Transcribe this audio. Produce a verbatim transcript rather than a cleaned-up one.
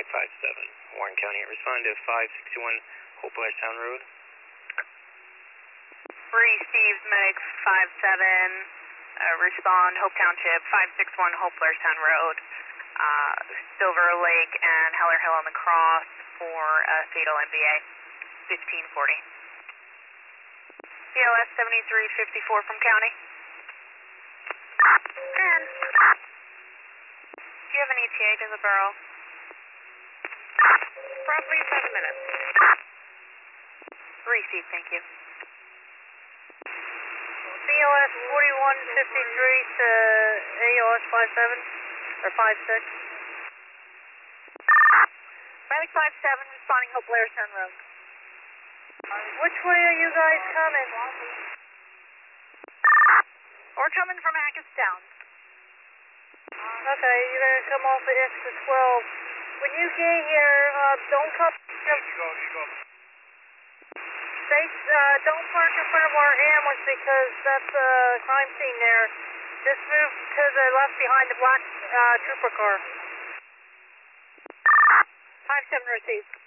five seven, Warren County. Respond to five sixty-one Hope Blairstown Road. Bree Steves, medic five seven, uh, respond Hope Township, five six one Hope Blairstown Road, uh, Silver Lake and Heller Hill on the Cross for a fatal M V A, fifteen forty. C L S seventy-three fifty-four from County. And do you have an E T A to the borough? Roughly seven minutes. Receive, thank you. C L S forty-one fifty-three to A O S five seven or five six. Medic five seven responding Hope Blairstown Road. Which way are you guys coming? We're coming from Hackettstown. Okay, you're going to come off the exit twelve. When you get here, uh, don't come... Stay, uh, don't park in front of our ambulance because that's a crime scene there. Just move to the left behind the black uh, trooper car. five seven received.